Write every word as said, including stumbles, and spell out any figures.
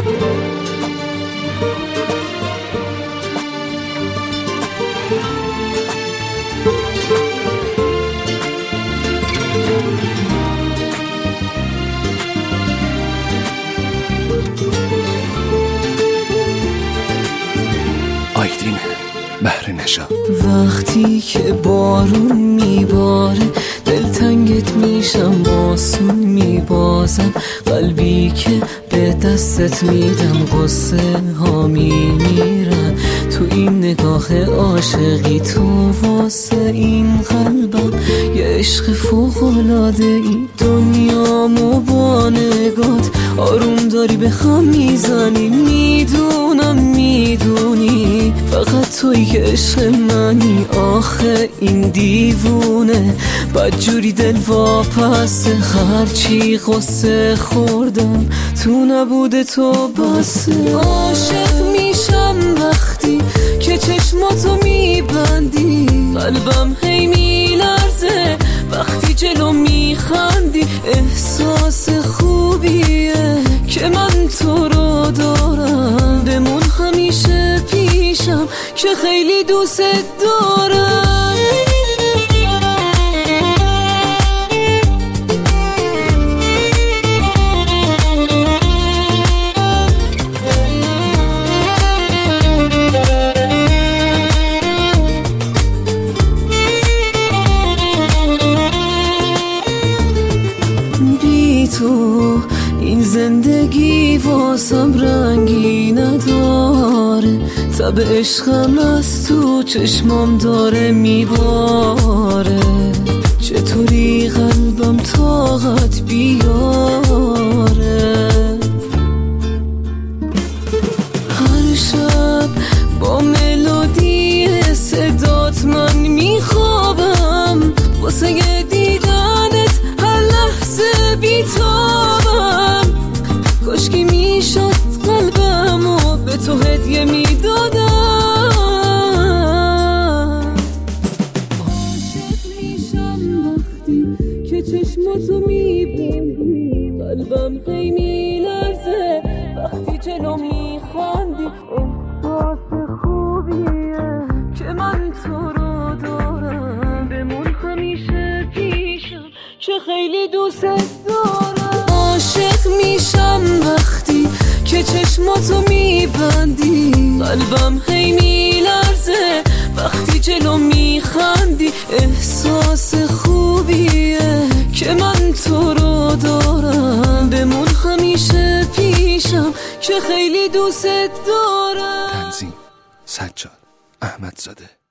آیدین بحر نشا. وقتی که بارون میباره دلتنگت میشم، باسون میبازم، قلبی که به دستت میدم، قصه ها میمیرن تو این نگاه عاشقی تو، واسه این قلبم یه عشق فوق‌العاده ای، دنیامو با نگات آروم داری به هم میزنی، میدونم میدونی فقط توی که عشق منی، آخه این دیوونه بدجوری دل واپس، هرچی قصه خوردم تو نبوده تو بسه. عاشق میشم وقتی که چشماتو میبندی، قلبم هی میلرزه وقتی جلو میخندی، احساس خوبیه که من تو رو دارم، بمون همیشه پیشم که خیلی دوست دارم. تو این زندگی واسم رنگی نداره، تب عشقم از تو چشمام داره میباره، چطوری قلبم طاقت بیاره. هر شب با ملودی صدات من میخوابم، واسه دیدنت هر لحظه بیتابم، کاشکی میشد قلبمو به تو هدیه میدادم. عاشق میشم وقتی که چشماتو میبینی، قلبم هی میلرزه وقتی جلو میخندی، احساس خوبیه که من تو رو دارم، بمون همیشه پیشم که خیلی دوست دارم. عاشق میشم وقتی که چشماتو میبندی، قلبم هی میلرزه وقتی جلو میخندی، احساس خوبیه که من تو رو دارم، بمون همیشه پیشم که خیلی دوست دارم. تنظیم سجاد احمدزاده.